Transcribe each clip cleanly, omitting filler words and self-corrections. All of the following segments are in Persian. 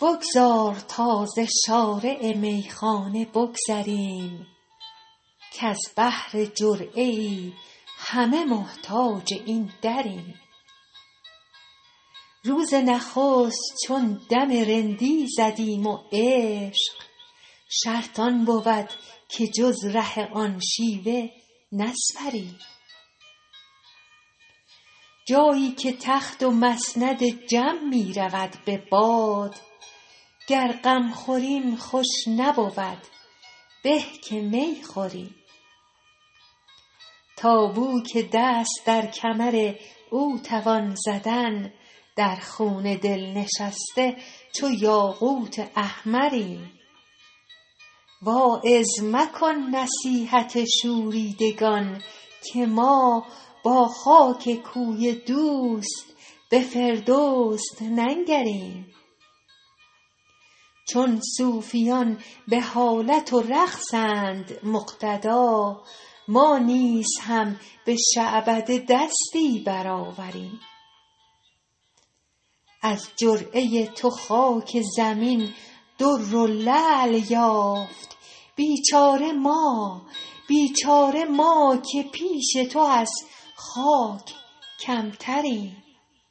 بگذار تا ز شارع میخانه بگذریم، کز بهر جرعه ای همه محتاج این دریم. روز نخست چون دم رندی زدیم و عشق، شرط آن بود که جز ره آن شیوه نسپریم. جایی که تخت و مسند جم می رود به باد، گر غم خوریم خوش نبود به که می خوریم. تا بو که دست در کمر او توان زدن، در خون دل نشسته چو یاقوت احمریم. واعظ مکن نصیحت شوریدگان، که ما با خاک کوی دوست به فردوس ننگریم. چون صوفیان به حالت و رقصند مقتدا، ما نیز هم به شعبده دستی برآوریم. از جرعه تو خاک زمین در و لعل یافت، بیچاره ما که پیش تو از خاک کمتریم.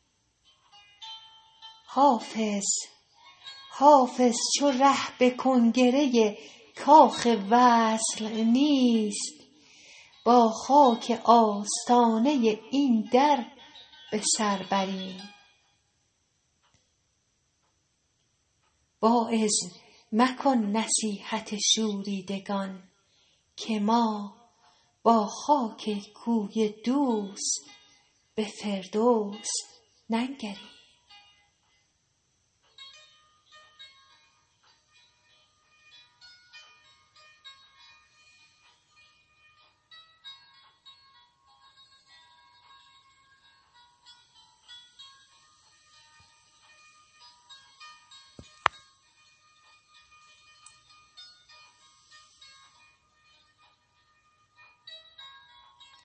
حافظ چو ره به کنگره کاخ وصل نیست، با خاک آستانه این در به سر بریم. واعظ مکن نصیحت شوریدگان، که ما با خاک کوی دوست به فردوس ننگریم.